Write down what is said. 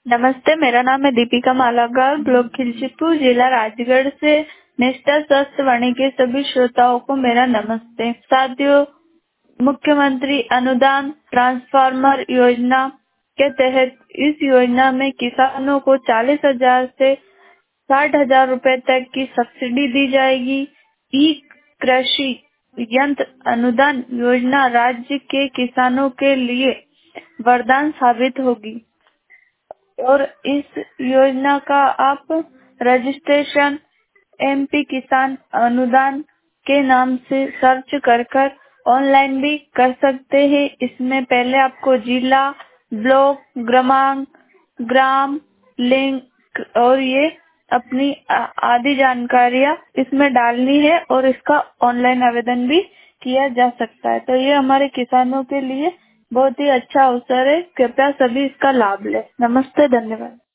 नमस्ते, मेरा नाम है दीपिका मालाकार, ब्लॉक खिलचीपुर, जिला राजगढ़ से। नेस्टर स्वस्थ वाणी के सभी श्रोताओं को मेरा नमस्ते। साथियों, मुख्यमंत्री अनुदान ट्रांसफार्मर योजना के तहत इस योजना में किसानों को 40,000 से 60,000 रुपए तक की सब्सिडी दी जाएगी। ई कृषि यंत्र अनुदान योजना राज्य के किसानों के लिए वरदान साबित होगी और इस योजना का आप रजिस्ट्रेशन एमपी किसान अनुदान के नाम से सर्च कर ऑनलाइन भी कर सकते हैं। इसमें पहले आपको जिला, ब्लॉक, क्रमांक, ग्राम, लिंक और ये अपनी आदि जानकारियां इसमें डालनी है और इसका ऑनलाइन आवेदन भी किया जा सकता है। तो ये हमारे किसानों के लिए बहुत ही अच्छा अवसर है। कृपया सभी इसका लाभ लें। नमस्ते, धन्यवाद।